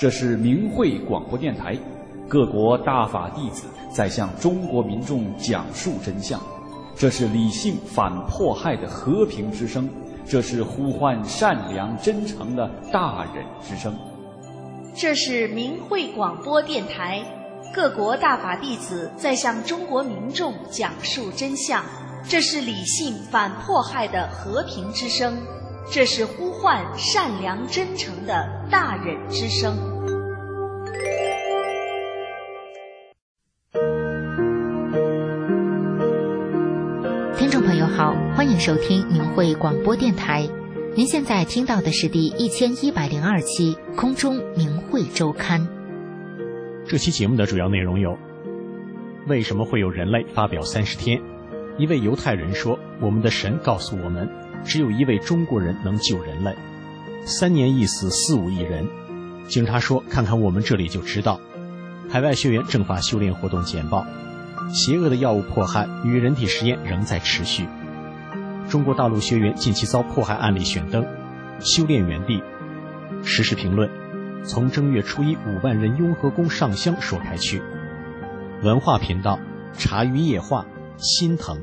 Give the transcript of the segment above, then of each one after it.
这是明慧广播电台，各国大法弟子在向中国民众讲述真相。这是理性反迫害的和平之声，这是呼唤善良真诚的大忍之声。 这是明慧广播电台，各国大法弟子在向中国民众讲述真相。这是理性反迫害的和平之声，这是呼唤善良真诚的大忍之声。 听众朋友好，欢迎收听明慧广播电台。您现在听到的是第1102期空中明慧周刊。 这期节目的主要内容有：为什么会有人类发表30天？一位犹太人说，我们的神告诉我们，只有一位中国人能救人类。3年一死4、5亿人。警察说，看看我们这里就知道。海外学员正法修炼活动简报。邪恶的药物迫害与人体实验仍在持续。中国大陆学员近期遭迫害案例选登。修炼园地。时事评论：从正月初一5万人雍和宫上香说开去。文化频道：茶余夜话，心疼。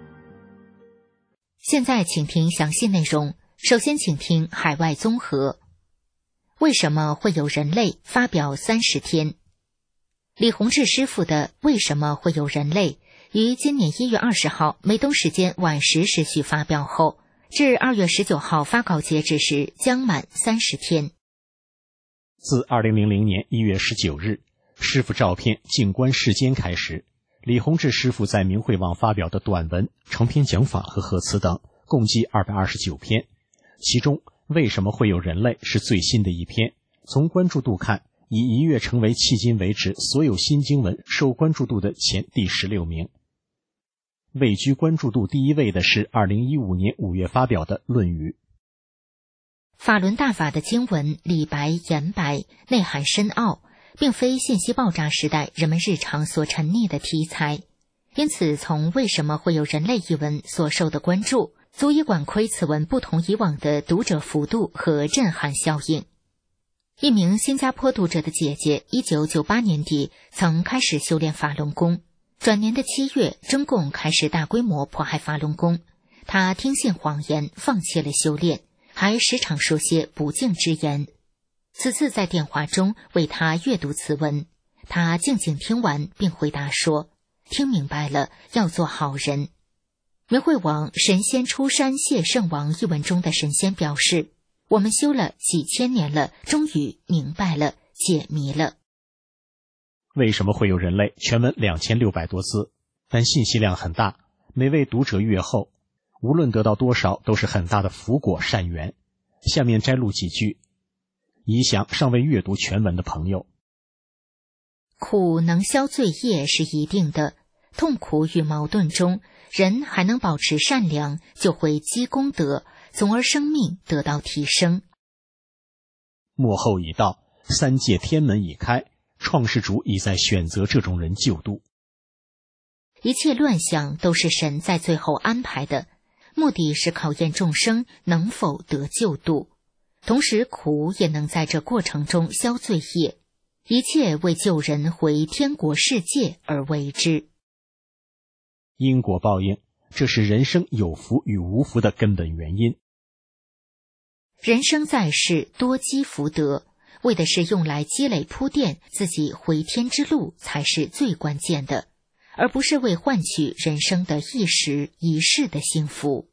现在请听详细内容。首先请听海外综合。为什么会有人类发表30天？李洪志师傅的为什么会有人类于今年1月20号美东时间晚10时许发表后，至2月19号发稿截止时将满30天。 自2000年1月19日师傅照片静观世间开始，李洪志师傅在明慧网发表的短文、长篇讲法和贺词等共计229篇，其中为什么会有人类是最新的一篇。从关注度看，已一跃成为迄今为止所有新经文受关注度的前第16名。位居关注度第1位的是2015年5月发表的《论语》。 法轮大法的经文理白言白，内涵深奥，并非信息爆炸时代人们日常所沉溺的题材，因此从为什么会有人类一文所受的关注，足以管窥此文不同以往的读者幅度和震撼效应。一名新加坡读者的姐姐1998年底曾开始修炼法轮功，转年的7月中共开始大规模迫害法轮功，她听信谎言放弃了修炼，还时常说些不敬之言。此次在电话中为她阅读此文，她静静听完并回答说，听明白了，要做好人。明慧网神仙出山谢圣王一文中的神仙表示，我们修了几千年了，终于明白了，解谜了。 为什么会有人类？全文2600多字，但信息量很大，每位读者阅后，无论得到多少都是很大的福果善缘。下面摘录几句，以想尚未阅读全文的朋友。 苦能消罪业是一定的，痛苦与矛盾中，人还能保持善良，就会积功德，从而生命得到提升。 末后已到，3界天门已开，创世主已在选择这种人救度。 一切乱象都是神在最后安排的，目的是考验众生能否得救度，同时苦也能在这过程中消罪业，一切为救人回天国世界而为之。 因果报应，这是人生有福与无福的根本原因。 人生在世多积福德，为的是用来积累铺垫自己回天之路，才是最关键的，而不是为换取人生的一时一世的幸福。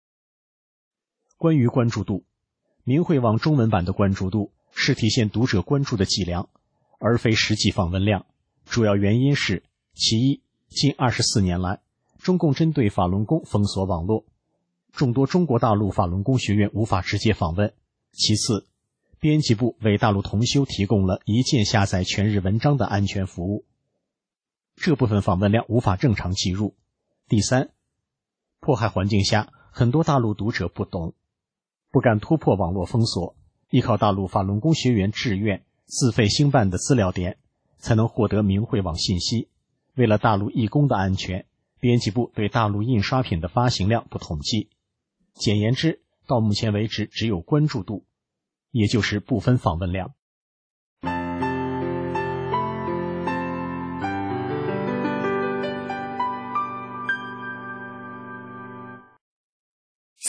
关于关注度，明慧网中文版的关注度是体现读者关注的计量，而非实际访问量。主要原因是：其一，近24年来，中共针对法轮功封锁网络，众多中国大陆法轮功学员无法直接访问；其次，编辑部为大陆同修提供了一键下载全日文章的安全服务，这部分访问量无法正常计入；第三，迫害环境下，很多大陆读者不懂，不敢突破网络封锁，依靠大陆法轮功学员志愿自费兴办的资料点，才能获得明慧网信息。为了大陆义工的安全，编辑部对大陆印刷品的发行量不统计。简言之，到目前为止只有关注度，也就是不分访问量。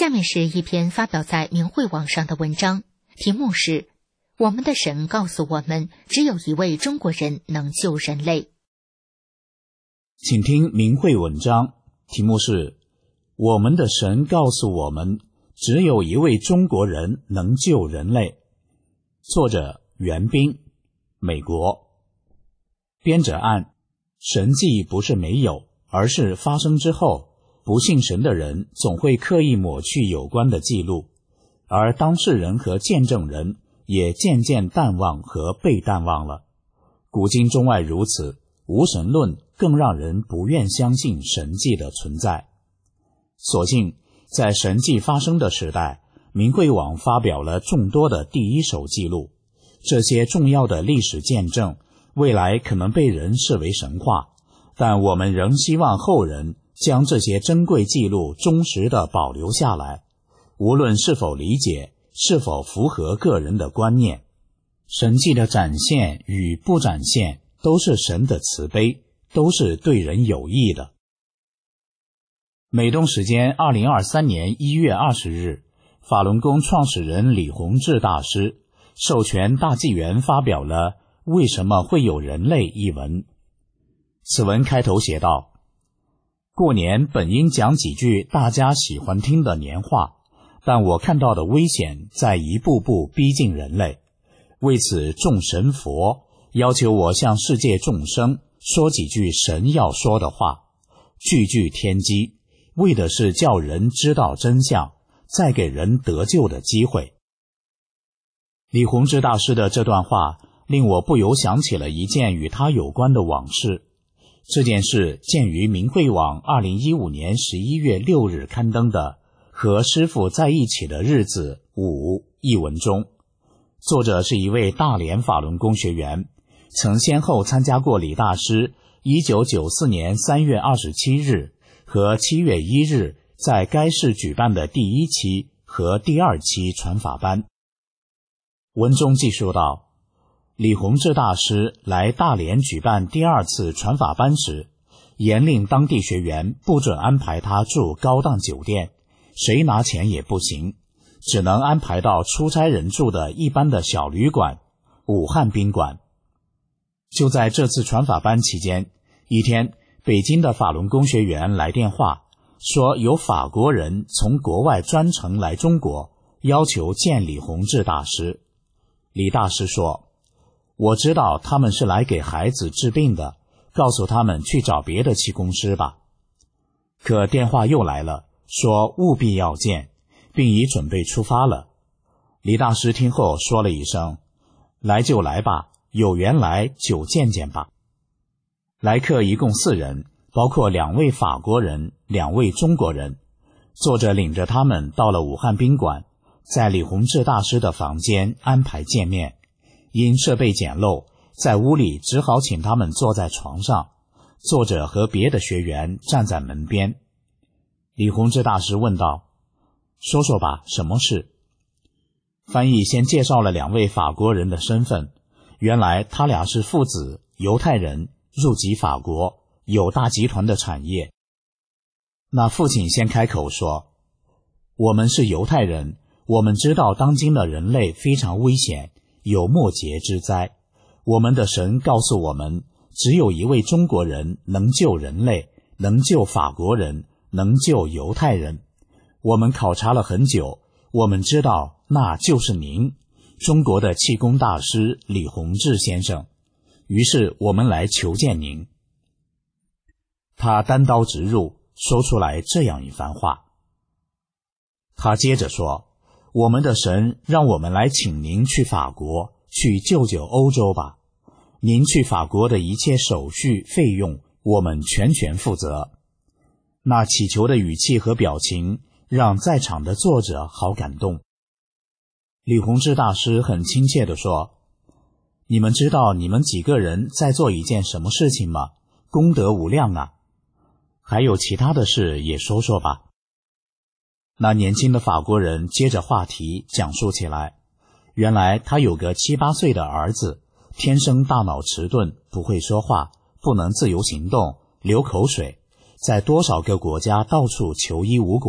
下面是一篇发表在明慧网上的文章，题目是我们的神告诉我们，只有一位中国人能救人类。 请听明慧文章，题目是我们的神告诉我们，只有一位中国人能救人类。作者袁斌，美国。编者按：神迹不是没有，而是发生之后，不信神的人总会刻意抹去有关的记录，而当事人和见证人也渐渐淡忘和被淡忘了。古今中外如此，无神论更让人不愿相信神迹的存在。所幸在神迹发生的时代，明慧网发表了众多的第一手记录，这些重要的历史见证未来可能被人视为神话，但我们仍希望后人将这些珍贵记录忠实地保留下来，无论是否理解，是否符合个人的观念。神迹的展现与不展现都是神的慈悲，都是对人有益的。美东时间2023年1月20日，法轮功创始人李洪志大师授权大纪元发表了《为什么会有人类》一文。此文开头写道：过年本应讲几句大家喜欢听的年话，但我看到的危险在一步步逼近人类。为此，众神佛要求我向世界众生说几句神要说的话，句句天机，为的是叫人知道真相，再给人得救的机会。李洪志大师的这段话令我不由想起了一件与他有关的往事。这件事见于明慧网2015年11月6日刊登的《和师父在一起的日子5》一文中。作者是一位大连法轮功学员，曾先后参加过李大师1994年3月27日和7月1日在该市举办的第1期和第2期传法班。文中记述道，李洪志大师来大连举办第2次传法班时，严令当地学员不准安排他住高档酒店，谁拿钱也不行，只能安排到出差人住的一般的小旅馆武汉宾馆。就在这次传法班期间，一天北京的法轮功学员来电话说，有法国人从国外专程来中国，要求见李洪志大师。李大师说，我知道他们是来给孩子治病的，告诉他们去找别的气功师吧。可电话又来了，说务必要见，并已准备出发了。李大师听后说了一声，来就来吧，有缘来就见见吧。来客一共4人，包括2位法国人，2位中国人。作者领着他们到了武汉宾馆，在李洪志大师的房间安排见面。因设备简陋，在屋里只好请他们坐在床上，作者和别的学员站在门边。李洪志大师问道，说说吧，什么事？翻译先介绍了2位法国人的身份，原来他俩是父子，犹太人，入籍法国，有大集团的产业。那父亲先开口说，我们是犹太人，我们知道当今的人类非常危险，有末劫之灾。我们的神告诉我们，只有一位中国人能救人类，能救法国人，能救犹太人。我们考察了很久，我们知道那就是您，中国的气功大师李洪志先生。于是我们来求见您。他单刀直入，说出来这样一番话。他接着说，我们的神让我们来请您去法国，去救救欧洲吧。您去法国的一切手续费用，我们全权负责。那祈求的语气和表情，让在场的作者好感动。李洪志大师很亲切地说，你们知道你们几个人在做一件什么事情吗？功德无量啊！还有其他的事也说说吧。那年轻的法国人接着话题讲述起来，原来他有个7、8岁的儿子，天生大脑迟钝，不会说话，不能自由行动，流口水，在多少个国家到处求医无果，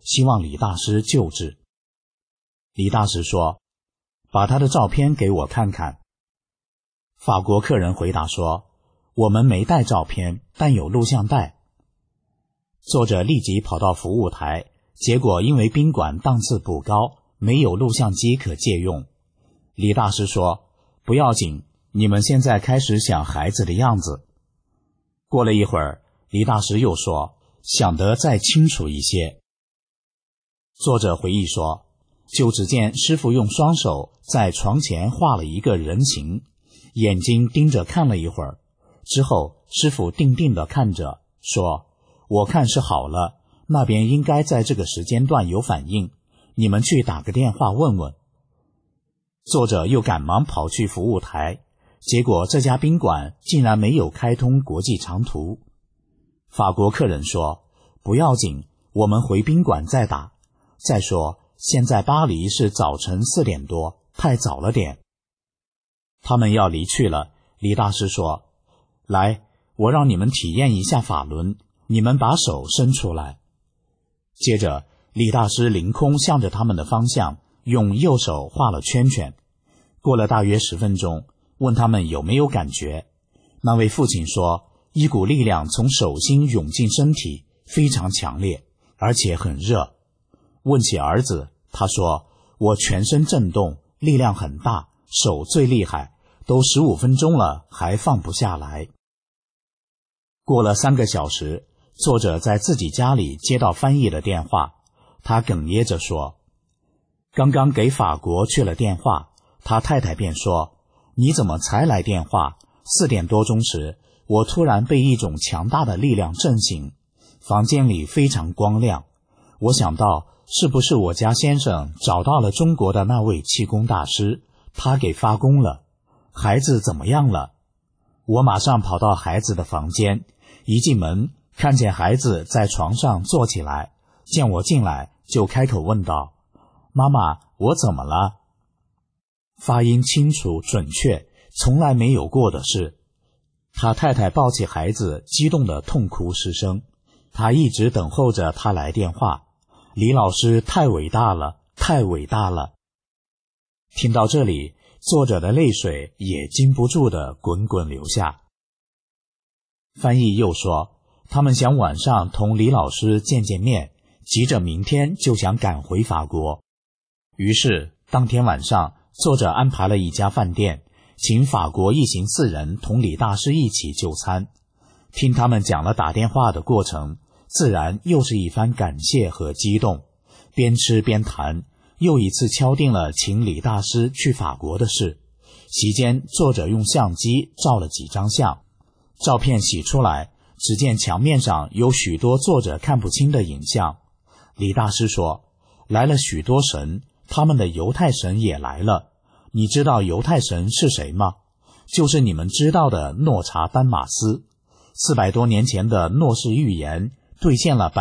希望李大师救治。李大师说，把他的照片给我看看。法国客人回答说，我们没带照片，但有录像带。作者立即跑到服务台，结果因为宾馆档次不高，没有录像机可借用。李大师说，不要紧，你们现在开始想孩子的样子。过了一会儿，李大师又说，想得再清楚一些。作者回忆说，就只见师傅用双手在床前画了一个人形，眼睛盯着看了一会儿，之后师傅定定地看着，说，我看是好了，那边应该在这个时间段有反应，你们去打个电话问问。作者又赶忙跑去服务台，结果这家宾馆竟然没有开通国际长途。法国客人说，不要紧，我们回宾馆再打。再说，现在巴黎是早晨4点多，太早了点。他们要离去了，李大师说，来，我让你们体验一下法轮，你们把手伸出来。接着，李大师凌空向着他们的方向，用右手画了圈圈。过了大约10分钟，问他们有没有感觉。那位父亲说，一股力量从手心涌进身体，非常强烈，而且很热。问起儿子，他说，我全身震动，力量很大，手最厉害，都15分钟了，还放不下来。过了3个小时，作者在自己家里接到翻译的电话，他哽咽着说，刚刚给法国去了电话，他太太便说，你怎么才来电话？4点多钟时，我突然被一种强大的力量震醒，房间里非常光亮，我想到是不是我家先生找到了中国的那位气功大师，他给发功了。孩子怎么样了？我马上跑到孩子的房间，一进门看见孩子在床上坐起来，见我进来就开口问道，妈妈，我怎么了？发音清楚准确，从来没有过的事。他太太抱起孩子，激动地痛哭失声。他一直等候着他来电话。李老师太伟大了，太伟大了。听到这里，作者的泪水也禁不住地滚滚流下。翻译又说，他们想晚上同李老师见面，急着明天就想赶回法国。于是当天晚上，作者安排了一家饭店，请法国一行4人同李大师一起就餐。听他们讲了打电话的过程，自然又是一番感谢和激动，边吃边谈，又一次敲定了请李大师去法国的事。席间，作者用相机照了几张相，照片洗出来，只见墙面上有许多作者看不清的影像。李大师说，来了许多神，他们的犹太神也来了。你知道犹太神是谁吗？就是你们知道的诺查丹马斯。400多年前的诺氏预言兑现了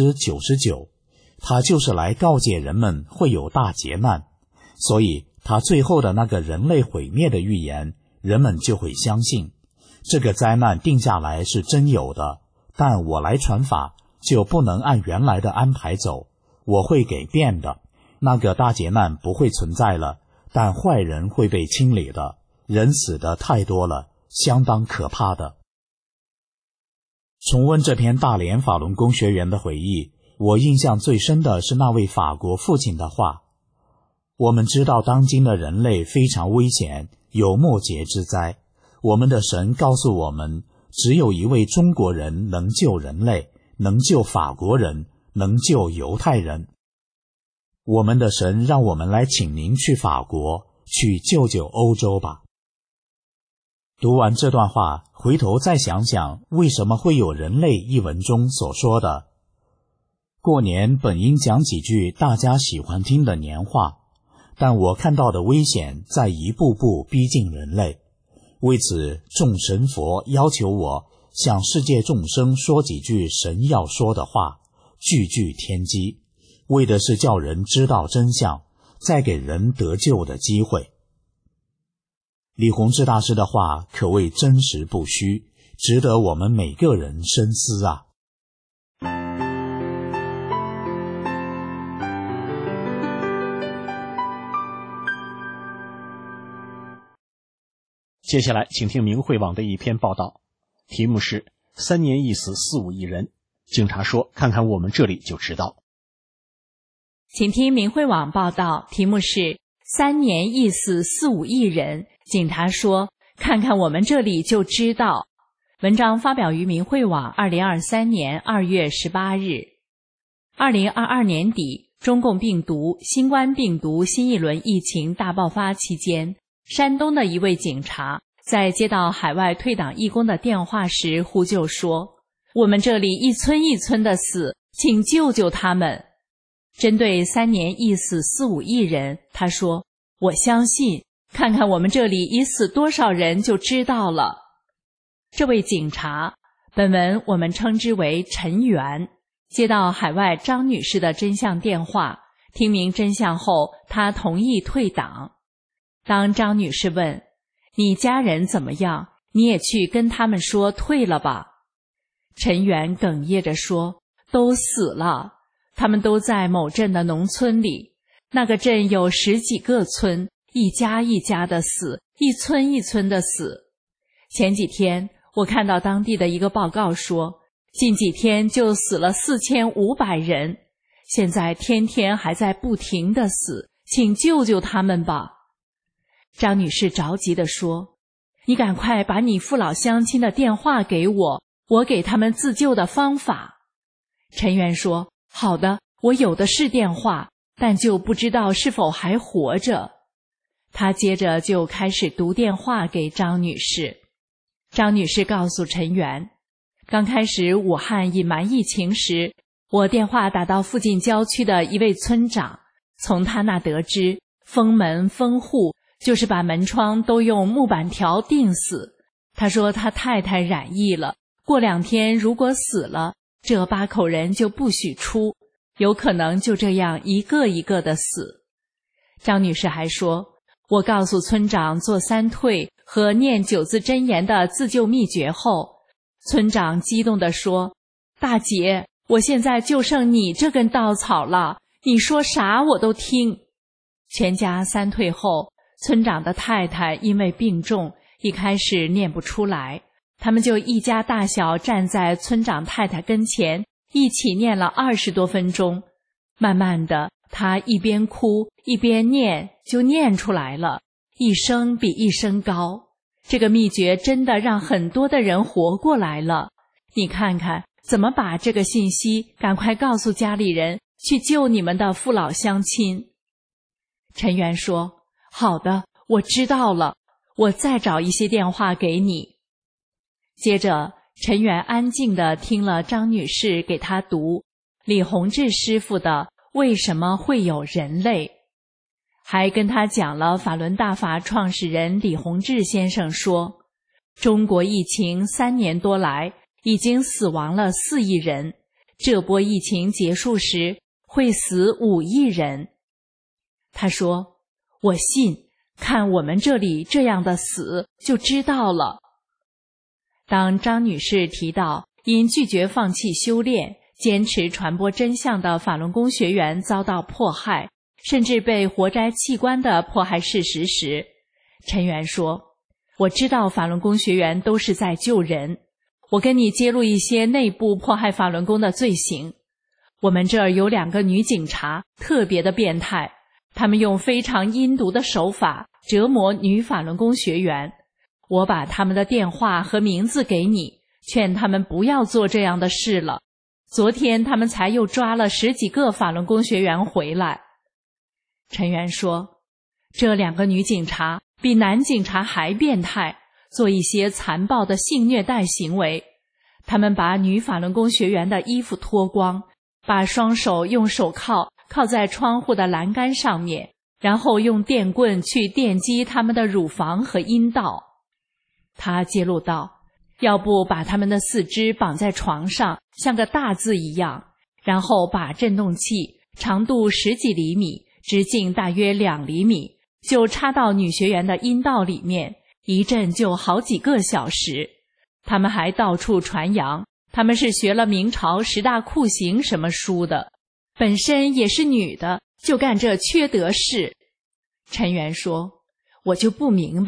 99%，他就是来告诫人们会有大劫难，所以他最后的那个人类毁灭的预言，人们就会相信。这个灾难定下来是真有的，但我来传法就不能按原来的安排走，我会给变的。那个大劫难不会存在了，但坏人会被清理的，人死的太多了，相当可怕的。重温这篇大连法轮功学员的回忆，我印象最深的是那位法国父亲的话。我们知道当今的人类非常危险，有末劫之灾。我们的神告诉我们，只有一位中国人能救人类，能救法国人，能救犹太人。我们的神让我们来请您去法国，去救救欧洲吧。读完这段话，回头再想想，为什么会有人类一文中所说的过年本应讲几句大家喜欢听的年话，但我看到的危险在一步步逼近人类。为此，众神佛要求我向世界众生说几句神要说的话，句句天机，为的是叫人知道真相，再给人得救的机会。李洪志大师的话可谓真实不虚，值得我们每个人深思啊。 接下来请听明慧网的一篇报道，题目是3年一死4、5亿人，警察说看看我们这里就知道。 请听明慧网报道，题目是3年一死4、5亿人，警察说看看我们这里就知道。文章发表于明慧网2023年2月18日。2022年底，中共病毒新冠病毒新一轮疫情大爆发期间，山东的一位警察在接到海外退党义工的电话时呼救说，我们这里一村一村的死，请救救他们。针对3年一死4、5亿人，他说，我相信看看我们这里已死多少人就知道了。这位警察，本文我们称之为陈元，接到海外张女士的真相电话，听明真相后，他同意退党。当张女士问，你家人怎么样？你也去跟他们说退了吧。陈元哽咽着说，都死了，他们都在某镇的农村里，那个镇有10几个村，一家一家的死，一村一村的死。前几天我看到当地的一个报告说，近几天就死了4500人，现在天天还在不停的死，请救救他们吧。张女士着急地说，你赶快把你父老乡亲的电话给我，我给他们自救的方法。陈元说，好的，我有的是电话，但就不知道是否还活着。他接着就开始读电话给张女士。张女士告诉陈元，刚开始武汉隐瞒疫情时，我电话打到附近郊区的一位村长，从他那得知，封门封户就是把门窗都用木板条钉死。他说他太太染疫了，过2天如果死了，这8口人就不许出，有可能就这样一个一个的死。张女士还说，我告诉村长做3退和念9字真言的自救秘诀后，村长激动地说，大姐，我现在就剩你这根稻草了，你说啥我都听。全家3退后，村长的太太因为病重，一开始念不出来，他们就一家大小站在村长太太跟前，一起念了20多分钟。慢慢的，他一边哭一边念，就念出来了，一声比一声高。这个秘诀真的让很多的人活过来了。你看看怎么把这个信息赶快告诉家里人，去救你们的父老乡亲。陈元说，好的，我知道了，我再找一些电话给你。接着陈元安静地听了张女士给他读李洪志师傅的《为什么会有人类》，还跟他讲了法轮大法创始人李洪志先生说，中国疫情3年多来已经死亡了4亿人，这波疫情结束时会死5亿人。他说，我信，看我们这里这样的死就知道了。当张女士提到因拒绝放弃修炼，坚持传播真相的法轮功学员遭到迫害，甚至被活摘器官的迫害事实时，陈元说，我知道法轮功学员都是在救人，我跟你揭露一些内部迫害法轮功的罪行。我们这儿有2个女警察特别的变态，他们用非常阴毒的手法折磨女法轮功学员，我把他们的电话和名字给你，劝他们不要做这样的事了。昨天他们才又抓了10几个法轮功学员回来。陈元说，这2个女警察比男警察还变态，做一些残暴的性虐待行为。他们把女法轮功学员的衣服脱光，把双手用手铐靠在窗户的栏杆上面，然后用电棍去电击他们的乳房和阴道。他揭露道，要不把他们的4肢绑在床上，像个大字一样，然后把振动器长度10几厘米，直径大约2厘米，就插到女学员的阴道里面，一震就好几个小时。他们还到处传扬，他们是学了明朝10大酷刑什么书的，本身也是女的，就干这缺德事。陈元说，我就不明白，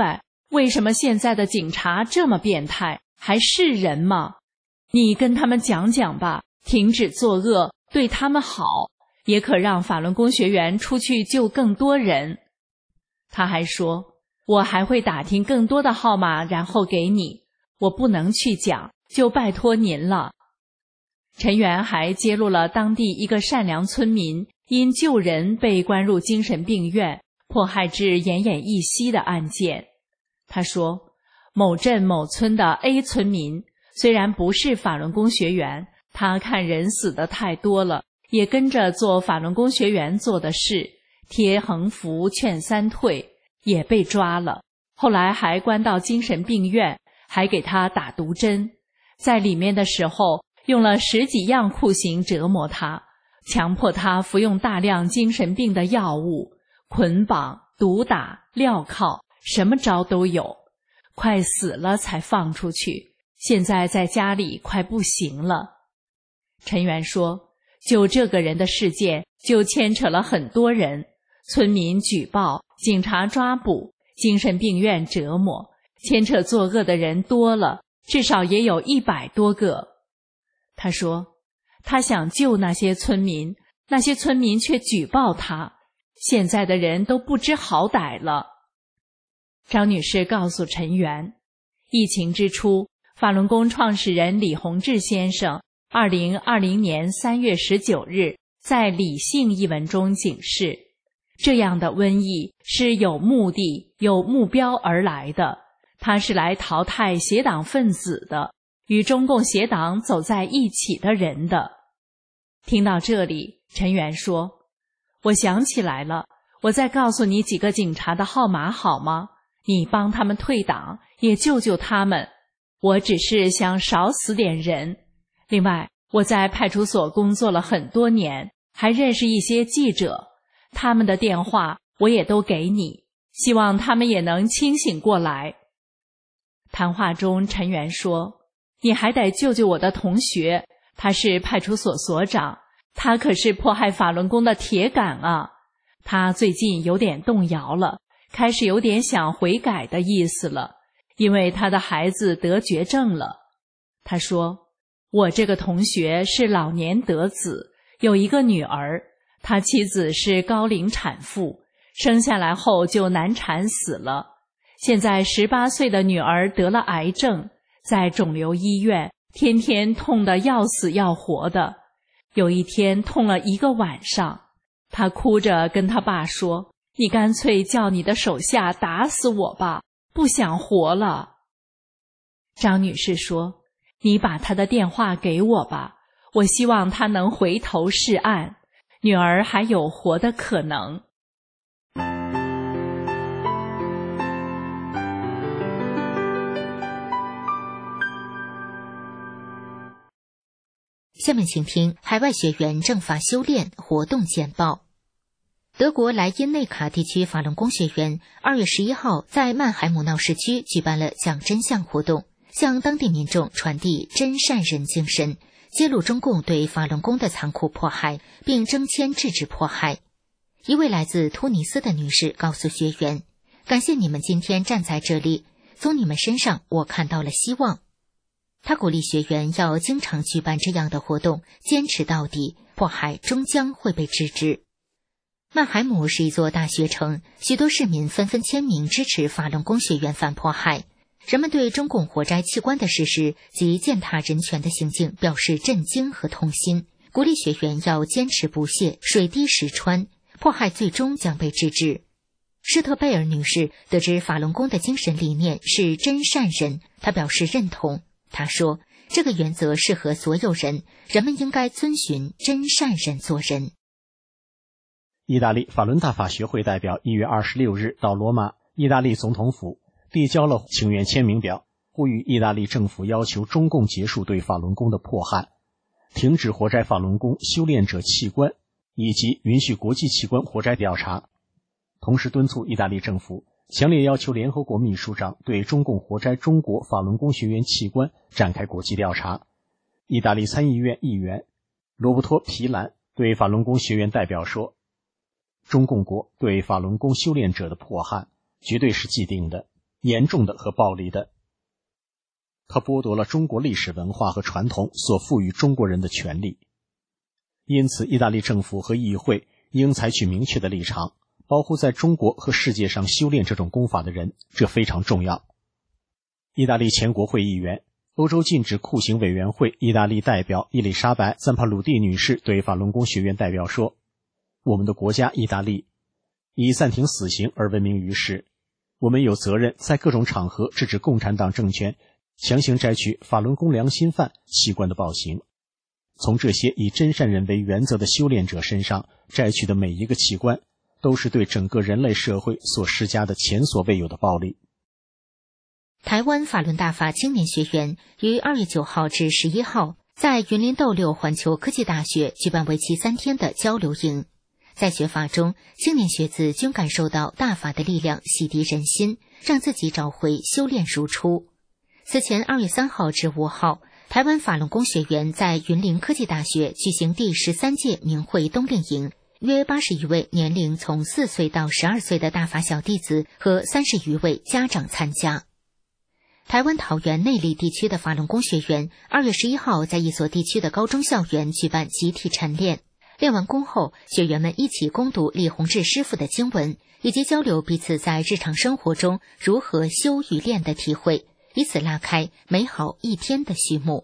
为什么现在的警察这么变态，还是人吗？你跟他们讲讲吧，停止作恶，对他们好，也可让法轮功学员出去救更多人。他还说，我还会打听更多的号码，然后给你，我不能去讲，就拜托您了。陈元还揭露了当地一个善良村民因救人被关入精神病院，迫害至奄奄一息的案件。他说，某镇某村的 A 村民虽然不是法轮功学员，他看人死得太多了，也跟着做法轮功学员做的事，贴横幅劝三退，也被抓了，后来还关到精神病院，还给他打毒针，在里面的时候用了10几样酷刑折磨他，强迫他服用大量精神病的药物，捆绑、毒打、镣铐，什么招都有，快死了才放出去，现在在家里快不行了。陈元说，就这个人的事件就牵扯了很多人，村民举报，警察抓捕，精神病院折磨，牵扯作恶的人多了，至少也有100多个。他说，他想救那些村民，那些村民却举报他，现在的人都不知好歹了。张女士告诉陈元，疫情之初，法轮功创始人李洪志先生2020年3月19日在《理性》一文中警示，这样的瘟疫是有目的、有目标而来的，它是来淘汰邪党分子的，与中共邪党走在一起的人的。听到这里，陈元说，我想起来了，我再告诉你几个警察的号码好吗？你帮他们退党，也救救他们。我只是想少死点人。另外，我在派出所工作了很多年，还认识一些记者，他们的电话我也都给你，希望他们也能清醒过来。谈话中，陈元说，你还得救救我的同学，他是派出所所长，他可是迫害法轮功的铁杆啊。他最近有点动摇了，开始有点想悔改的意思了，因为他的孩子得绝症了。他说，我这个同学是老年得子，有一个女儿，他妻子是高龄产妇，生下来后就难产死了。现在18岁的女儿得了癌症，在肿瘤医院，天天痛得要死要活的。有一天痛了1个晚上，他哭着跟他爸说，你干脆叫你的手下打死我吧，不想活了。张女士说，你把他的电话给我吧，我希望他能回头是岸，女儿还有活的可能。 下面请听海外学员正法修炼活动简报。德国莱茵内卡地区法轮功学员2月11号在曼海姆闹市区举办了讲真相活动，向当地民众传递真善人精神，揭露中共对法轮功的残酷迫害，并争先制止迫害。一位来自突尼斯的女士告诉学员，感谢你们今天站在这里，从你们身上我看到了希望。他鼓励学员要经常举办这样的活动，坚持到底，迫害终将会被制止。曼海姆是一座大学城，许多市民纷纷签名支持法轮功学员反迫害。人们对中共活摘器官的事实及践踏人权的行径表示震惊和痛心，鼓励学员要坚持不懈，水滴石穿，迫害最终将被制止。施特贝尔女士得知法轮功的精神理念是真善人，她表示认同。她说，这个原则适合所有人，人们应该遵循真善人做人。 意大利法轮大法学会代表1月26日到罗马意大利总统府递交了请愿签名表，呼吁意大利政府要求中共结束对法轮功的迫害，停止活摘法轮功修炼者器官，以及允许国际器官活摘调查。同时敦促意大利政府强烈要求联合国秘书长对中共活摘中国法轮功学员器官展开国际调查。意大利参议院议员罗伯托·皮兰对法轮功学员代表说，中共国对法轮功修炼者的迫害绝对是既定的， 严重的和暴力的。它剥夺了中国历史文化和传统所赋予中国人的权利。因此，意大利政府和议会应采取明确的立场，保护在中国和世界上修炼这种功法的人，这非常重要。意大利前国会议员、欧洲禁止酷刑委员会意大利代表伊丽莎白·赞帕鲁蒂女士对法轮功学院代表说，我们的国家意大利以暂停死刑而闻名于世，我们有责任在各种场合制止共产党政权强行摘取法轮功良心犯器官的暴行。从这些以真善人为原则的修炼者身上摘取的每一个器官，都是对整个人类社会所施加的前所未有的暴力。 台湾法轮大法青年学员于2月9号至11号在云林斗六环球科技大学举办为期3天的交流营。在学法中，青年学子均感受到大法的力量洗涤人心，让自己找回修炼如初。此前2月3号至5号，台湾法轮功学员在云林科技大学举行第13届明慧冬令营，约80余位年龄从4岁到12岁的大法小弟子和30余位家长参加。台湾桃园内壢地区的法轮功学员2月11号在一所地区的高中校园举办集体晨练，练完功后，学员们一起攻读李洪志师傅的经文，以及交流彼此在日常生活中如何修与练的体会，以此拉开美好一天的序幕。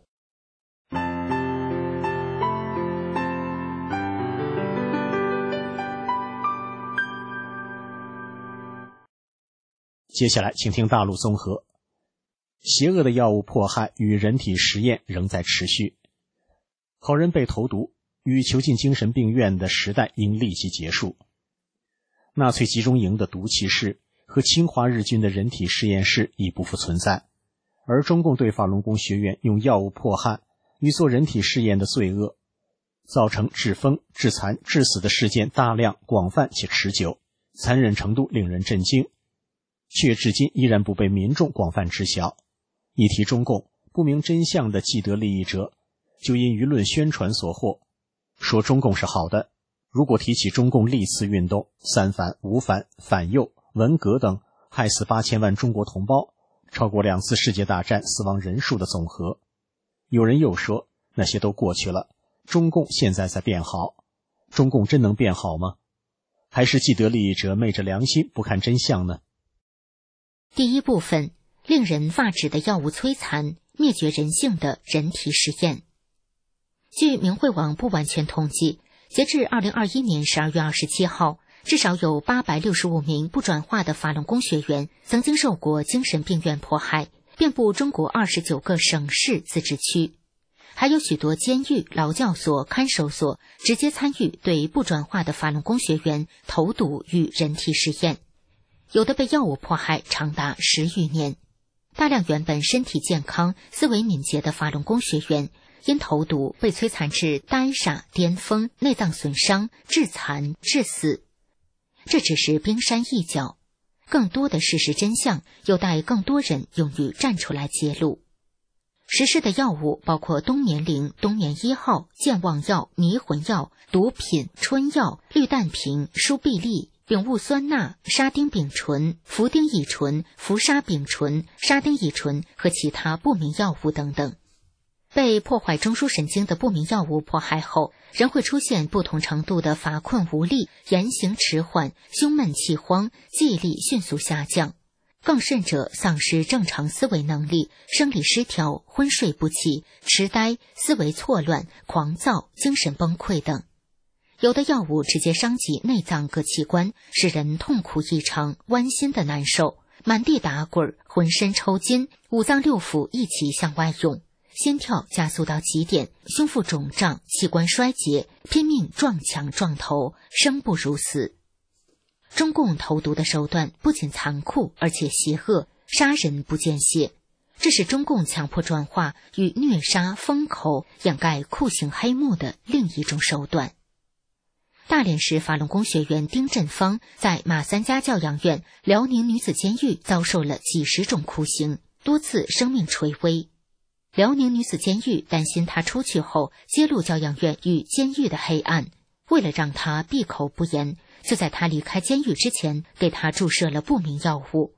接下来请听大陆综合。邪恶的药物迫害与人体实验仍在持续，好人被投毒与囚禁精神病院的时代应立即结束。纳粹集中营的毒气室和侵华日军的人体实验室已不复存在，而中共对法轮功学院用药物迫害与做人体试验的罪恶，造成致疯、致残、致死的事件大量、广泛且持久，残忍程度令人震惊，却至今依然不被民众广泛知晓。一提中共，不明真相的既得利益者就因舆论宣传所获，说中共是好的。如果提起中共历次运动、三反、五反、反右、文革等害死8000万中国同胞，超过2次世界大战死亡人数的总和，有人又说那些都过去了，中共现在在变好。中共真能变好吗？还是既得利益者昧着良心不看真相呢？ 第一部分，令人发指的药物摧残，灭绝人性的人体实验。据明慧网不完全统计，截至2021年12月27号，至少有865名不转化的法轮功学员曾经受过精神病院迫害，遍布中国29个省市自治区。还有许多监狱、劳教所、看守所直接参与对不转化的法轮功学员投毒与人体实验，有的被药物迫害长达10余年。大量原本身体健康、思维敏捷的法轮功学员，因投毒被摧残至呆傻、癫疯、内脏损伤、致残、致死。这只是冰山一角，更多的事实真相有待更多人勇于站出来揭露。实施的药物包括冬眠灵、冬眠1号、健忘药、迷魂药、毒品、春药、氯氮平、舒必利、丙戊酸钠、沙丁丙醇、氟丁乙醇、氟沙丙醇、沙丁乙醇和其他不明药物等等。被破坏中枢神经的不明药物迫害后，人会出现不同程度的乏困无力、言行迟缓、胸闷气慌、记忆力迅速下降，更甚者丧失正常思维能力、生理失调、昏睡不起、痴呆、思维错乱、狂躁、精神崩溃等。有的药物直接伤及内脏各器官，使人痛苦异常，剜心的难受，满地打滚，浑身抽筋，五脏六腑一起向外涌，心跳加速到极点，胸腹肿胀，器官衰竭，拼命撞墙撞头，生不如死。中共投毒的手段不仅残酷，而且邪恶，杀人不见血。这是中共强迫转化与虐杀、封口、掩盖酷刑黑幕的另一种手段。大连市法轮功学员丁振芳在马三家教养院、辽宁女子监狱遭受了几十种酷刑，多次生命垂危。辽宁女子监狱担心她出去后揭露教养院与监狱的黑暗，为了让她闭口不言，就在她离开监狱之前给她注射了不明药物。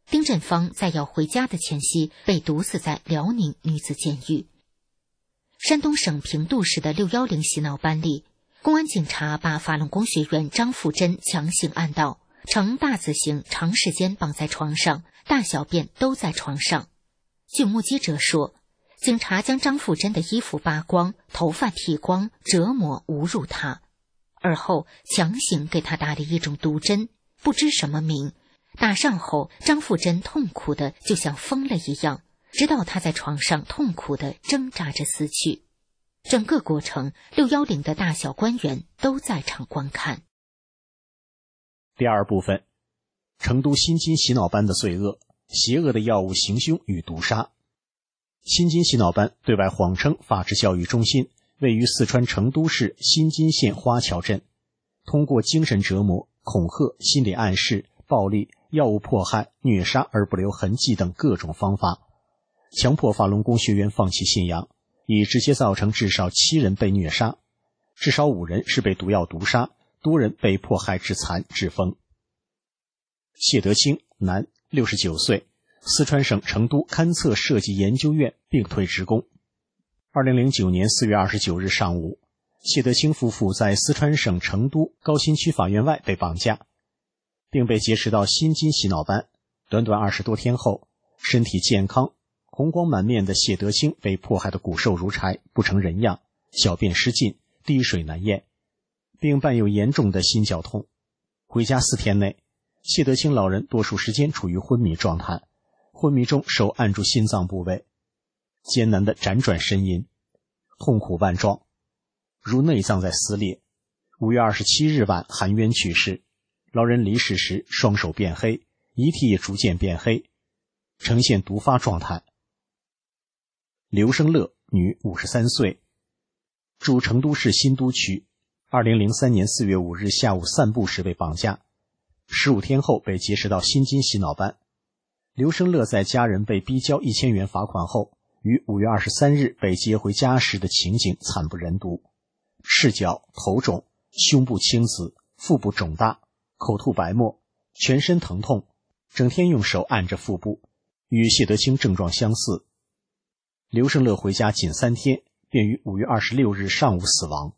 丁振芳在要回家的前夕被毒死在辽宁女子监狱。山东省平度市的610洗脑班里，公安警察把法轮功学员张富珍强行按倒，呈大字形长时间绑在床上，大小便都在床上。据目击者说，警察将张富珍的衣服扒光，头发剃光，折磨侮辱他，而后强行给他打了一种毒针，不知什么名。打上后，张富珍痛苦的就像疯了一样，直到他在床上痛苦的挣扎着死去。整个过程，610的大小官员都在场观看。 第二部分，成都新津洗脑班的罪恶，邪恶的药物行凶与毒杀。新津洗脑班对外谎称法治教育中心，位于四川成都市新津县花桥镇，通过精神折磨、恐吓、心理暗示、暴力、药物迫害、虐杀而不留痕迹等各种方法，强迫法轮功学员放弃信仰，已直接造成至少7人被虐杀，至少5人是被毒药毒杀，多人被迫害致残致疯。谢德清，男，69岁，四川省成都勘测设计研究院并退职工。2009年4月29日上午，谢德清夫妇在四川省成都高新区法院外被绑架，并被劫持到新津洗脑班。短短20多天后，身体健康、红光满面的谢德清被迫害得骨瘦如柴，不成人样，小便失禁，滴水难咽，并伴有严重的心绞痛。回家4天内，谢德清老人多数时间处于昏迷状态，昏迷中手按住心脏部位，艰难地辗转呻吟，痛苦万状，如内脏在撕裂。5月27日晚含冤去世，老人离世时双手变黑，遗体也逐渐变黑，呈现毒发状态。刘生乐，女，53岁，住成都市新都区，2003年4月5日下午散步时被绑架，15天后被劫持到新津洗脑班。刘生乐在家人被逼交1000元罚款后，于5月23日被接回家时的情景惨不忍睹：视角、头肿，胸部青紫，腹部肿大，口吐白沫，全身疼痛，整天用手按着腹部，与谢德清症状相似。刘生乐回家仅3天，便于5月26日上午死亡。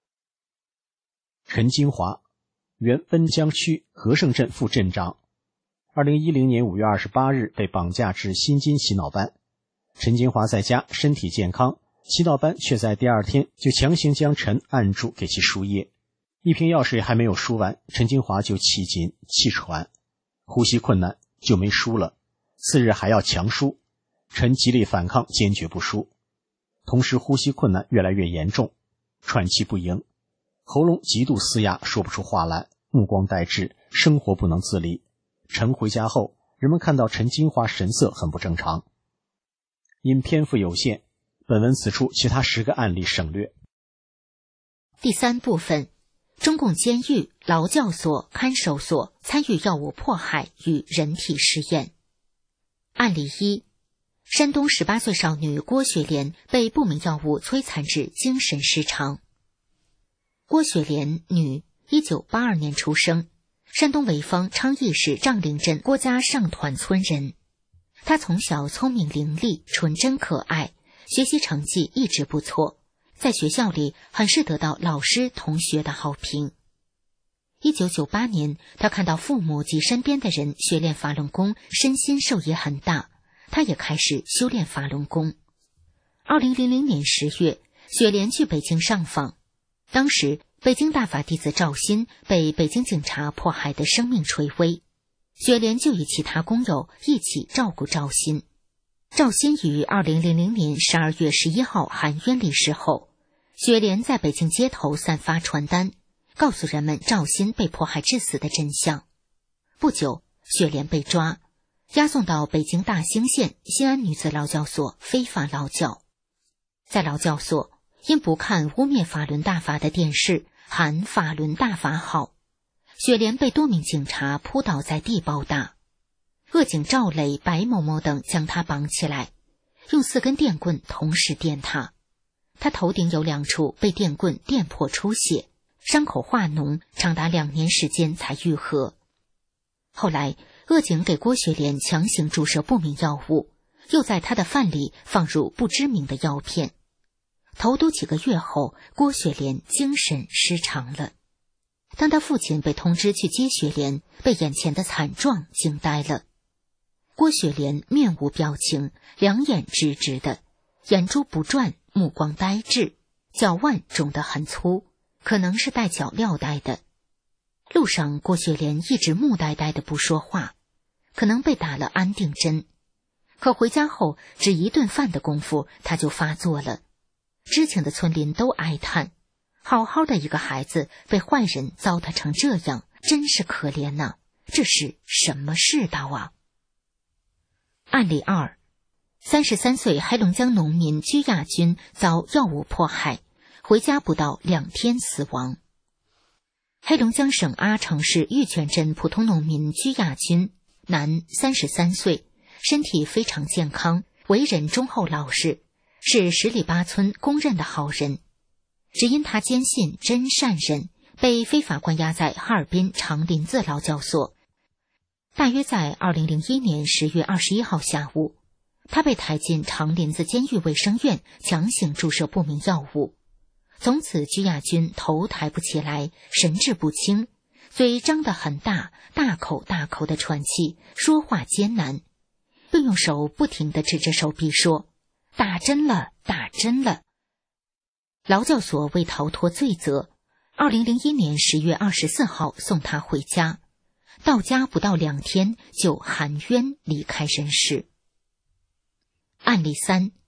陈金华，原温江区和盛镇副镇长，2010年5月28日被绑架至新津洗脑班。陈金华在家身体健康，洗脑班却在第2天就强行将陈按住给其输液，一瓶药水还没有输完，陈金华就气紧气喘，呼吸困难，就没输了。次日还要强输，陈极力反抗，坚决不输，同时呼吸困难越来越严重，喘气不盈，喉咙极度嘶哑，说不出话来，目光呆滞，生活不能自理。陈回家后，人们看到陈金华神色很不正常。因篇幅有限，本文此处其他10个案例省略。 第3部分，中共监狱、劳教所、看守所参与药物迫害与人体试验。案例1，山东18岁少女郭雪莲被不明药物摧残致精神失常。郭雪莲，女，1982年出生，山东潍坊昌邑市丈陵镇郭家上团村人。她从小聪明伶俐，纯真可爱，学习成绩一直不错，在学校里很是得到老师同学的好评。1998年，她看到父母及身边的人学练法轮功，身心受益很大，她也开始修炼法轮功。2000年10月，雪莲去北京上访，当时北京大法弟子赵鑫被北京警察迫害的生命垂危，雪莲就与其他工友一起照顾赵鑫。赵鑫于2000年12月11号含冤离世后，雪莲在北京街头散发传单，告诉人们赵鑫被迫害致死的真相。不久，雪莲被抓，押送到北京大兴县新安女子劳教所非法劳教。在劳教所，因不看污蔑法轮大法的电视，喊法轮大法好，雪莲被多名警察扑倒在地暴打。恶警赵磊、白某某等将他绑起来，用4根电棍同时电他。他头顶有2处被电棍电破出血，伤口化脓，长达2年时间才愈合。后来， 恶警给郭雪莲强行注射不明药物，又在她的饭里放入不知名的药片。头都几个月后，郭雪莲精神失常了。当他父亲被通知去接雪莲，被眼前的惨状惊呆了。郭雪莲面无表情，两眼直直的，眼珠不转，目光呆滞，脚腕肿得很粗，可能是戴脚镣戴的。路上郭雪莲一直木呆呆的不说话，可能被打了安定针。可回家后只一顿饭的功夫，他就发作了。知情的村邻都哀叹，好好的一个孩子被坏人糟蹋成这样，真是可怜呐！这是什么世道啊？案例2 ，33岁黑龙江农民居亚军遭药物迫害，回家不到2天死亡。黑龙江省阿城市玉泉镇普通农民居亚军，男，33岁，身体非常健康，为人忠厚老实，是十里八村公认的好人。只因他坚信真善人，被非法关押在哈尔滨长林子劳教所。大约在2001年10月21号下午，他被抬进长林子监狱卫生院，强行注射不明药物。从此居亚军头抬不起来，神志不清，嘴张得很大，大口大口地喘气，说话艰难，并用手不停地指着手臂说：“打针了，打针了。”劳教所为逃脱罪责，2001年10月24号送他回家，到家不到2天就含冤离开人世。案例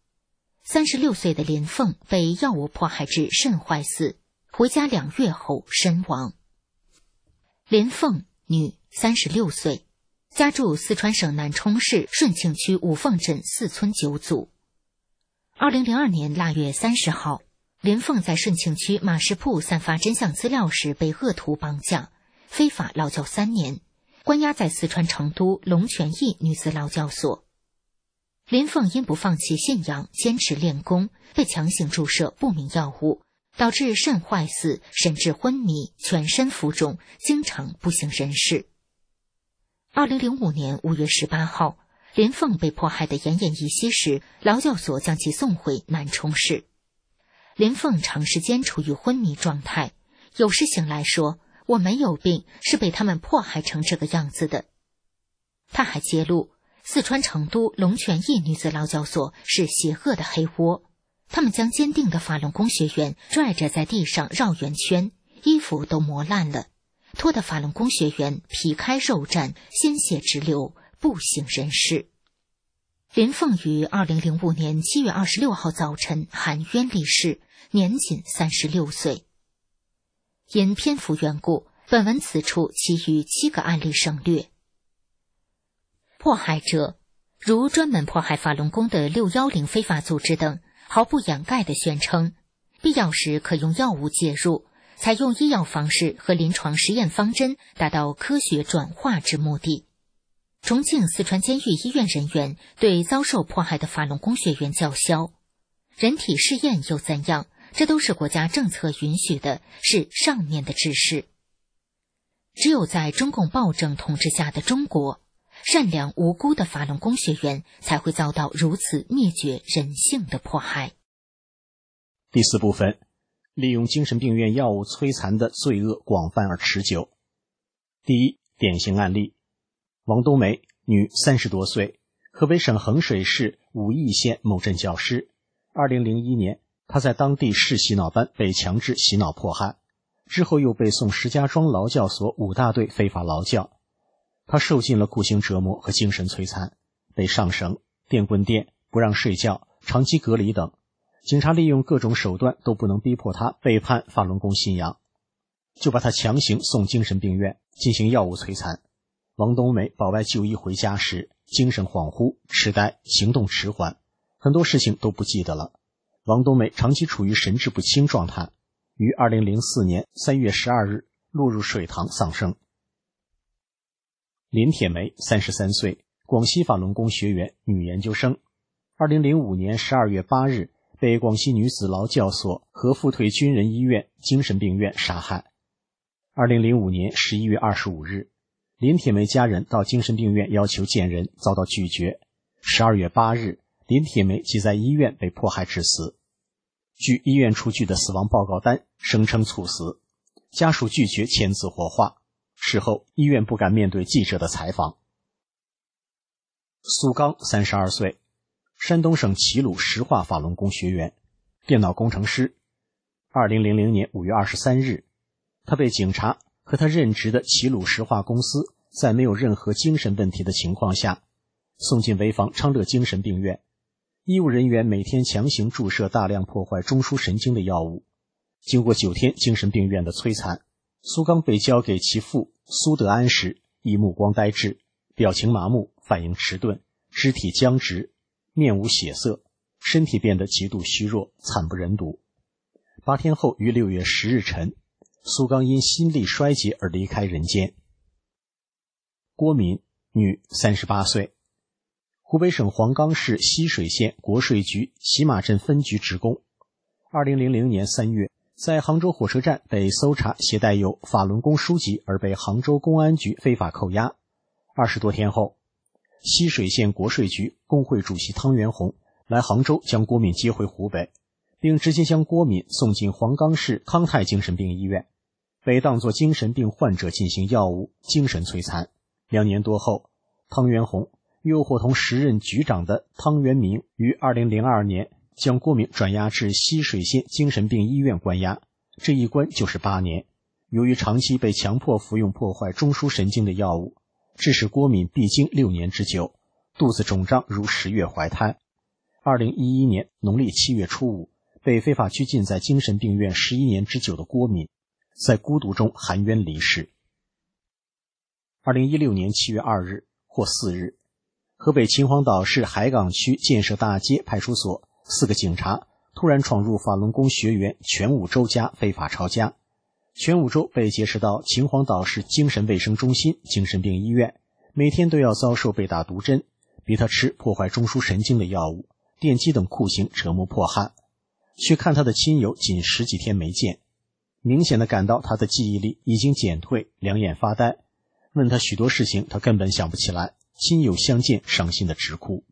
3，36岁的林凤被药物迫害致肾坏死，回家2月后身亡。林凤，女，36岁，家住四川省南充市顺庆区五凤镇4村9组。2002年腊月30号，林凤在顺庆区马市铺散发真相资料时被恶徒绑架，非法劳教3年，关押在四川成都龙泉驿女子劳教所。林凤因不放弃信仰，坚持练功，被强行注射不明药物，导致肾坏死，神志昏迷，全身浮肿，经常不省人事。2005年5月18号，林凤被迫害得奄奄一息时，劳教所将其送回南充市。林凤长时间处于昏迷状态，有时醒来说：“我没有病，是被他们迫害成这个样子的。”他还揭露，四川成都龙泉驿女子劳教所是邪恶的黑窝，他们将坚定的法轮功学员拽着在地上绕圆圈，衣服都磨烂了，拖得法轮功学员皮开肉绽，鲜血直流，不省人事。林凤于2005年7月26号早晨含冤离世，年仅36岁。因篇幅缘故，本文此处其余7个案例省略。迫害者如专门迫害法轮功的610非法组织等，毫不掩盖地宣称，必要时可用药物介入，采用医药方式和临床实验方针，达到科学转化之目的。重庆四川监狱医院人员对遭受迫害的法轮功学员叫嚣，人体试验又怎样？这都是国家政策允许的，是上面的指示。只有在中共暴政统治下的中国，善良无辜的法轮功学员才会遭到如此灭绝人性的迫害。 第4部分，利用精神病院药物摧残的罪恶广泛而持久。第1，典型案例，王冬梅，女，30多岁，河北省衡水市武义县某镇教师。2001年，她在当地市洗脑班被强制洗脑迫害，之后又被送石家庄劳教所5大队非法劳教。她受尽了酷刑折磨和精神摧残，被上绳、电棍电、不让睡觉、长期隔离等。警察利用各种手段都不能逼迫她背叛法轮功信仰，就把她强行送精神病院进行药物摧残。王冬梅保外就医回家时，精神恍惚、痴呆、行动迟缓，很多事情都不记得了。王冬梅长期处于神志不清状态，于2004年3月12日落入水塘丧生。林铁梅，33岁，广西法轮功学员，女研究生。2005年12月8日被广西女子劳教所和复退军人医院精神病院杀害。2005年11月25日， 林铁梅家人到精神病院要求见人，遭到拒绝。12月8日，林铁梅即在医院被迫害致死。据医院出具的死亡报告单，声称猝死，家属拒绝签字火化。事后，医院不敢面对记者的采访。苏刚32岁，山东省齐鲁石化法轮功学员，电脑工程师。2000年5月23日，他被警察和他任职的齐鲁石化公司在没有任何精神问题的情况下送进潍坊昌乐精神病院。医务人员每天强行注射大量破坏中枢神经的药物。经过9天精神病院的摧残，苏刚被交给其父苏德安时，已目光呆滞，表情麻木，反应迟钝，肢体僵直，面无血色，身体变得极度虚弱，惨不忍睹。8天后于6月10日晨，苏刚因心力衰竭而离开人间。郭敏，女，38岁，湖北省黄冈市浠水县国税局喜马镇分局职工。2000年3月，在杭州火车站被搜查携带有法轮功书籍而被杭州公安局非法扣押。20多天后，浠水县国税局工会主席汤元宏来杭州将郭敏接回湖北，并直接将郭敏送进黄冈市康泰精神病医院，被当作精神病患者进行药物精神摧残。2年多后，汤元宏又伙同时任局长的汤元明于2002年将郭敏转押至浠水县精神病医院关押，这一关就是8年。由于长期被强迫服用破坏中枢神经的药物，致使郭敏必经6年之久，肚子肿胀如10月怀胎。2011年农历7月初5，被非法拘禁在精神病院11年之久的郭敏，在孤独中含冤离世。2016年7月2日或4日，河北秦皇岛市海港区建设大街派出所4个警察突然闯入法轮功学员全武洲家非法抄家。全武洲被劫持到秦皇岛市精神卫生中心精神病医院，每天都要遭受被打毒针，逼他吃破坏中枢神经的药物、电击等酷刑折磨迫害。去看他的亲友仅10几天没见，明显的感到他的记忆力已经减退，两眼发呆，问他许多事情他根本想不起来，亲友相见伤心的直哭。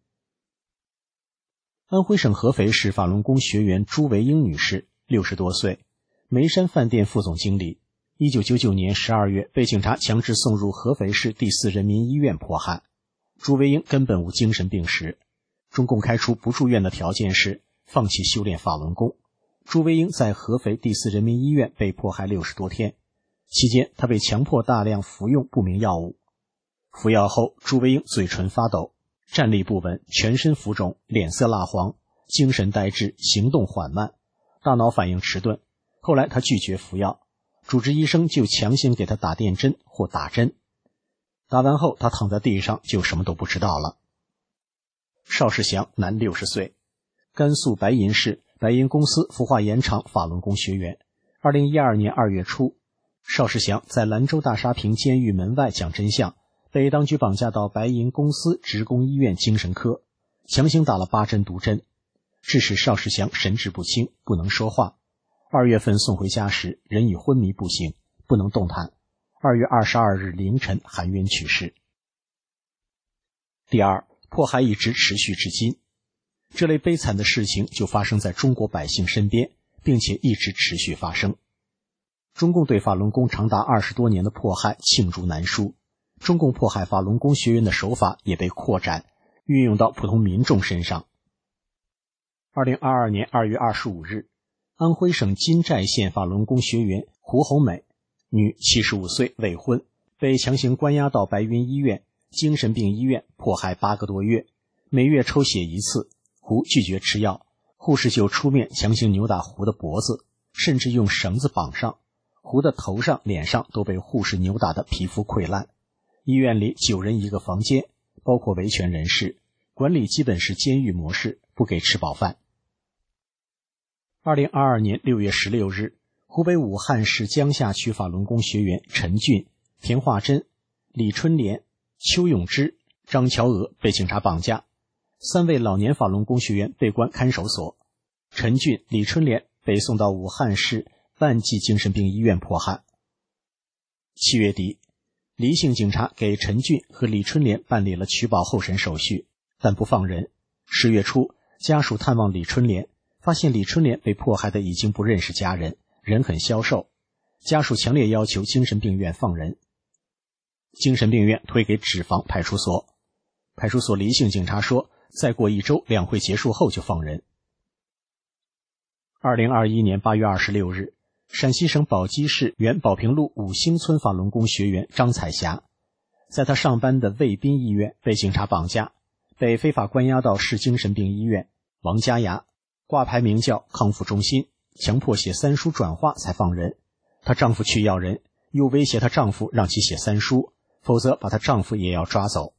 安徽省合肥市法轮功学员朱维英女士60多岁，梅山饭店副总经理，1999年12月被警察强制送入合肥市第4人民医院迫害。朱维英根本无精神病史，中共开出不住院的条件是放弃修炼法轮功。朱维英在合肥第4人民医院被迫害60多天，期间他被强迫大量服用不明药物。服药后，朱维英嘴唇发抖，站立不稳，全身浮肿，脸色蜡黄，精神呆滞，行动缓慢，大脑反应迟钝。后来他拒绝服药，主治医生就强行给他打电针或打针，打完后他躺在地上就什么都不知道了。邵世祥，男60岁，甘肃白银市白银公司孵化盐厂法轮功学员。2012年2月初，邵世祥在兰州大沙坪监狱门外讲真相，被当局绑架到白银公司职工医院精神科，强行打了8针毒针，致使邵世祥神志不清，不能说话。2月份送回家时，人已昏迷不醒，不能动弹。2月22日凌晨含冤去世。第二，迫害一直持续至今。这类悲惨的事情就发生在中国百姓身边，并且一直持续发生。中共对法轮功长达20多年的迫害罄竹难书，中共迫害法轮功学员的手法也被扩展，运用到普通民众身上。2022年2月25日，安徽省金寨县法轮功学员胡红美，女，75岁，未婚，被强行关押到白云医院精神病医院迫害8个多月，每月抽血1次，胡拒绝吃药，护士就出面强行扭打胡的脖子，甚至用绳子绑上，胡的头上、脸上都被护士扭打的皮肤溃烂。医院里9人一个房间，包括维权人士，管理基本是监狱模式，不给吃饱饭。2022年6月16日，湖北武汉市江夏区法轮功学员陈俊、田化珍、李春莲、邱永之、张乔娥被警察绑架，3位老年法轮功学员被关看守所。陈俊、李春莲被送到武汉市万济精神病医院迫害。7月底， 黎姓警察给陈俊和李春莲办理了取保候审手续，但不放人。10月初，家属探望李春莲，发现李春莲被迫害的已经不认识家人，人很消瘦，家属强烈要求精神病院放人。精神病院推给纸坊派出所，派出所黎姓警察说，再过1周两会结束后就放人。2021年8月26日，陕西省宝鸡市原宝平路5星村法轮功学员张彩霞，在她上班的卫滨医院被警察绑架，被非法关押到市精神病医院王家崖，挂牌名叫康复中心，强迫写3书转化才放人。她丈夫去要人，又威胁她丈夫让其写3书，否则把她丈夫也要抓走。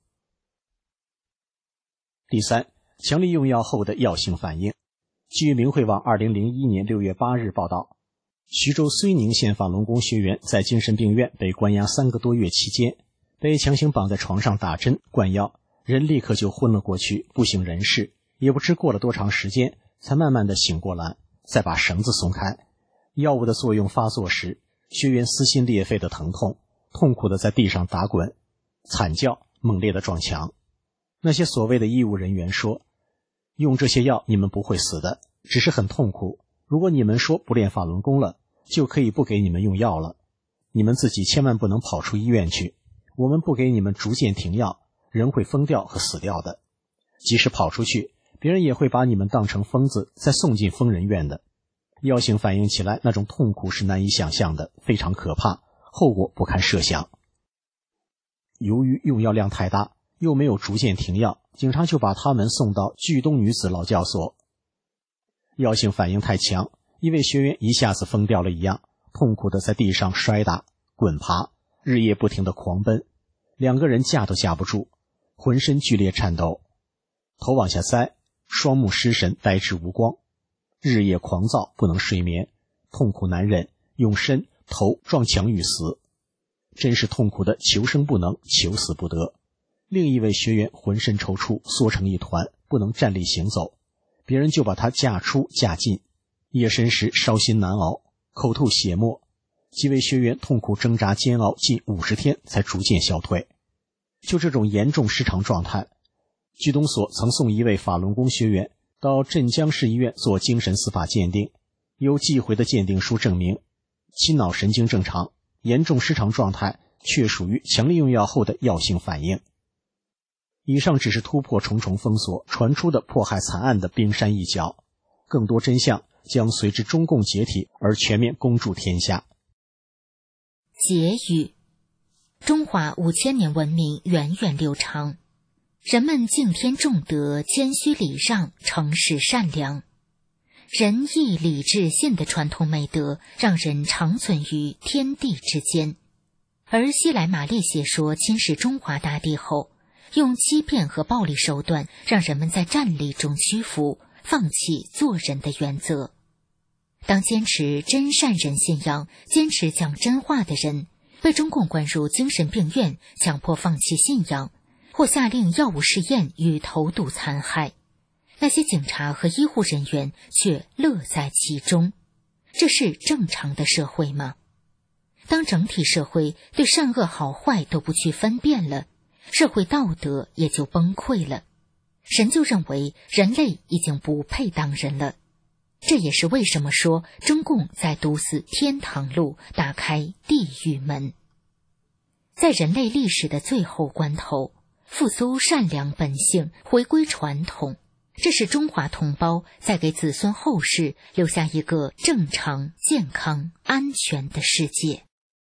第三，强力用药后的药性反应。据明慧网2001年6月8日报道，徐州睢宁县法轮功学员在精神病院被关押3个多月期间，被强行绑在床上打针灌药，人立刻就昏了过去，不省人事，也不知过了多长时间才慢慢的醒过来，再把绳子松开。药物的作用发作时，学员撕心裂肺的疼痛，痛苦的在地上打滚，惨叫，猛烈的撞墙。那些所谓的医务人员说，用这些药你们不会死的，只是很痛苦，如果你们说不练法轮功了，就可以不给你们用药了，你们自己千万不能跑出医院去，我们不给你们逐渐停药，人会疯掉和死掉的，即使跑出去，别人也会把你们当成疯子再送进疯人院的。药性反应起来那种痛苦是难以想象的，非常可怕，后果不堪设想。由于用药量太大，又没有逐渐停药，警察就把他们送到巨东女子劳教所。药性反应太强，一位学员一下子疯掉了一样，痛苦的在地上摔打滚爬，日夜不停的狂奔，2个人架都架不住，浑身剧烈颤抖，头往下塞，双目失神，呆滞无光，日夜狂躁，不能睡眠，痛苦难忍，用身头撞墙欲死，真是痛苦的求生不能，求死不得。另一位学员浑身抽搐，缩成一团，不能站立行走，别人就把他架出架进，夜深时烧心难熬，口吐血沫，几位学员痛苦挣扎煎熬近50天才逐渐消退。就这种严重失常状态，巨东所曾送一位法轮功学员到镇江市医院做精神司法鉴定，有寄回的鉴定书证明其脑神经正常，严重失常状态却属于强力用药后的药性反应。以上只是突破重重封锁传出的迫害惨案的冰山一角，更多真相将随之中共解体而全面公诸天下。 结语：中华5000年文明源远流长，人们敬天重德，谦虚礼让，诚实善良，仁义礼智信的传统美德让人长存于天地之间。而西来马列写说侵蚀中华大地后，用欺骗和暴力手段让人们在战力中屈服，放弃做人的原则。当坚持真善人信仰，坚持讲真话的人被中共关入精神病院，强迫放弃信仰，或下令药物试验与投毒残害，那些警察和医护人员却乐在其中。这是正常的社会吗？当整体社会对善恶好坏都不去分辨了，社会道德也就崩溃了，神就认为人类已经不配当人了。这也是为什么说中共在堵死天堂路，打开地狱门。在人类历史的最后关头，复苏善良本性，回归传统，这是中华同胞在给子孙后世留下一个正常、健康、安全的世界。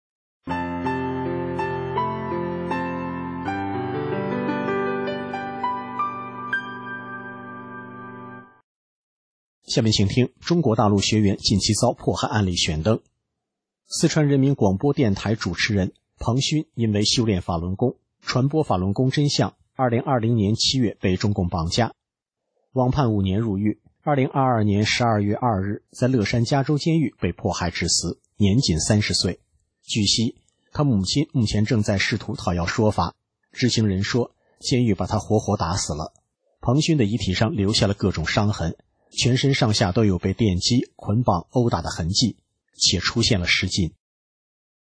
下面请听中国大陆学员近期遭迫害案例选登。四川人民广播电台主持人彭勋因为修炼法轮功、传播法轮功真相，2020年7月被中共绑架，网判5年入狱，2022年12月2日在乐山加州监狱被迫害致死，年仅30岁。据悉，他母亲目前正在试图讨要说法，知情人说监狱把他活活打死了。彭勋的遗体上留下了各种伤痕，全身上下都有被电击、捆绑、殴打的痕迹，且出现了失禁。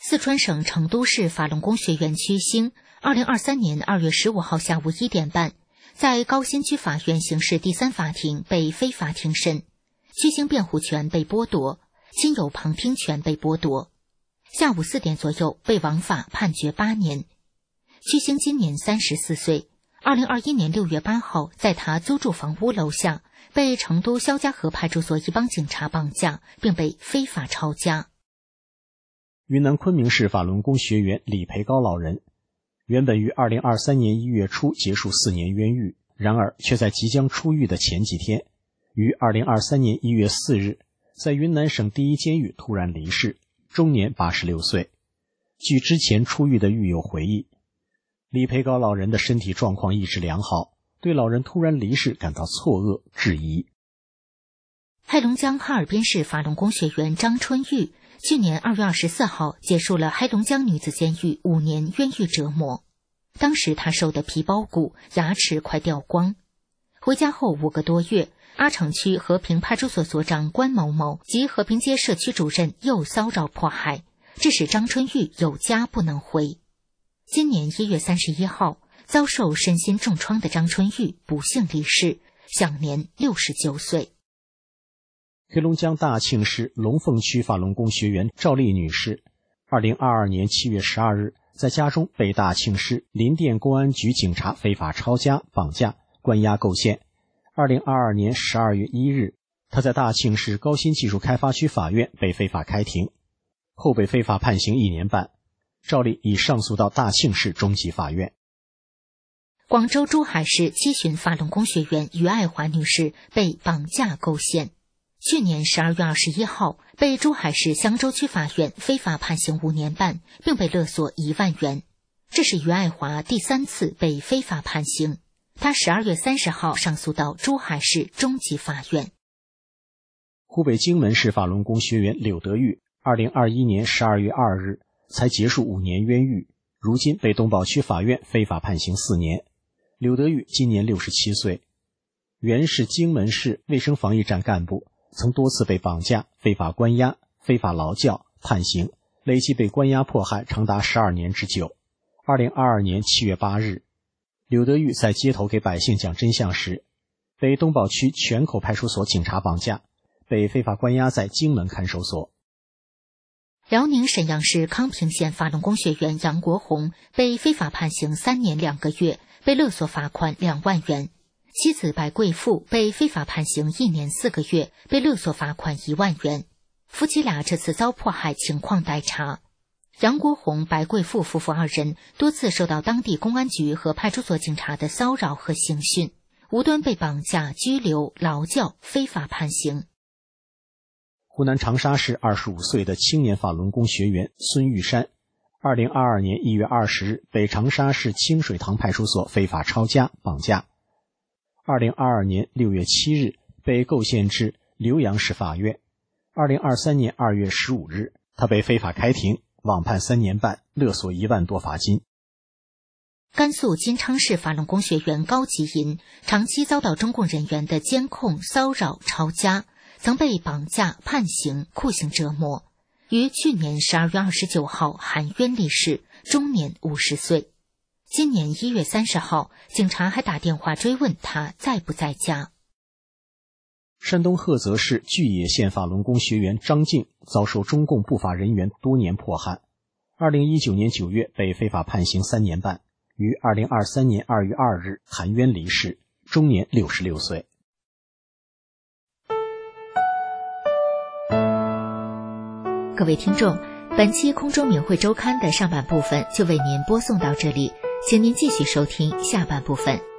四川省成都市法轮功学员曲星2023年2月15号下午1点半，在高新区法院刑事第3法庭被非法庭审，曲星辩护权被剥夺，亲友旁听权被剥夺。下午4点左右被王法判决8年。曲星今年34岁，2021年6月8号在他租住房屋楼下被成都肖家河派出所一帮警察绑架，并被非法抄家。 云南昆明市法轮功学员李培高老人，原本于2023年1月初结束4年冤狱，然而却在即将出狱的前几天，于2023年1月4日，在云南省第一监狱突然离世，终年86岁。据之前出狱的狱友回忆，李培高老人的身体状况一直良好，对老人突然离世感到错愕质疑。 黑龙江哈尔滨市法轮功学员张春玉去年2月24号结束了黑龙江女子监狱5年冤狱折磨，当时他瘦得皮包骨，牙齿快掉光。回家后5个多月，阿城区和平派出所所长关某某及和平街社区主任又骚扰迫害，致使张春玉有家不能回。今年1月31号，遭受身心重创的张春玉不幸离世，享年69岁。 黑龙江大庆市龙凤区法轮功学员赵丽女士，2022年7月12日在家中被大庆市林甸公安局警察非法抄家、绑架、关押构陷。2022年12月1日，她在大庆市高新技术开发区法院被非法开庭，后被非法判刑1年半。赵丽已上诉到大庆市中级法院。 广州珠海市七旬法轮功学员于爱华女士被绑架构陷，去年12月21号被珠海市香洲区法院非法判刑5年半，并被勒索1万元。这是于爱华第3次被非法判刑，他12月30号上诉到珠海市中级法院。 湖北荆门市法轮功学员柳德玉2021年12月2日才结束5年冤狱，如今被东宝区法院非法判刑4年。柳德玉今年67岁，原是荆门市卫生防疫站干部，曾多次被绑架、非法关押、非法劳教、判刑，累计被关押迫害长达12年之久。2022年7月8日，柳德玉在街头给百姓讲真相时，被东宝区泉口派出所警察绑架，被非法关押在荆门看守所。 辽宁沈阳市康平县法轮功学员杨国红被非法判刑3年2个月，被勒索罚款2万元。妻子白贵妇被非法判刑1年4个月，被勒索罚款1万元。夫妻俩这次遭迫害情况待查。杨国红、白贵妇夫妇2人多次受到当地公安局和派出所警察的骚扰和刑讯，无端被绑架、拘留、劳教、非法判刑。 湖南长沙市25岁的青年法轮功学员孙玉山，2022年1月20日被长沙市清水塘派出所非法抄家、绑架。2022年6月7日被构陷至浏阳市法院。2023年2月15日，他被非法开庭，网判3年半，勒索1万多罚金。 甘肃金昌市法轮功学员高吉银长期遭到中共人员的监控、骚扰、抄家，曾被绑架、判刑、酷刑折磨，于去年12月29号含冤离世，终年50岁。今年1月30号，警察还打电话追问他在不在家。 山东菏泽市巨野县法轮功学员张静遭受中共不法人员多年迫害，2019年9月被非法判刑3年半，于2023年2月2日含冤离世，终年66岁。 各位听众，本期空中明慧周刊的上半部分就为您播送到这里，请您继续收听下半部分。